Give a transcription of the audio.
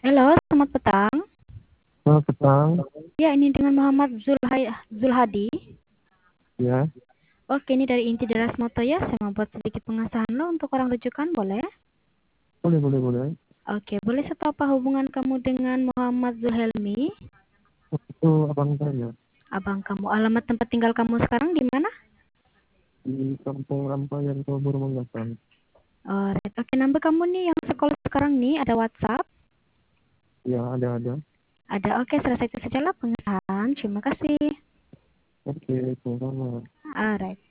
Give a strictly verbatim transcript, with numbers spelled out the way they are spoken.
Halo, selamat petang. Selamat petang. Ya, ini dengan Muhammad Zulhai Zulhadi. Ya, Oke, ini dari Inti Deras Moto ya. Saya mau buat sedikit pengesahan lo untuk orang rujukan, boleh? boleh, boleh, boleh. Oke, boleh saya tahu apa hubungan kamu dengan Muhammad Zulhelmi? Itu abang saya Abang kamu. Alamat tempat tinggal kamu sekarang di mana? di Kampung Rampayan, Kubur Manggasan. Alright. Oke, nambah kamu nih yang sekolah sekarang nih ada WhatsApp? Ya, ada, ada. Ada. Oke, selesai itu sajalah pengesahan. Terima kasih. Oke, sama-sama. Alright.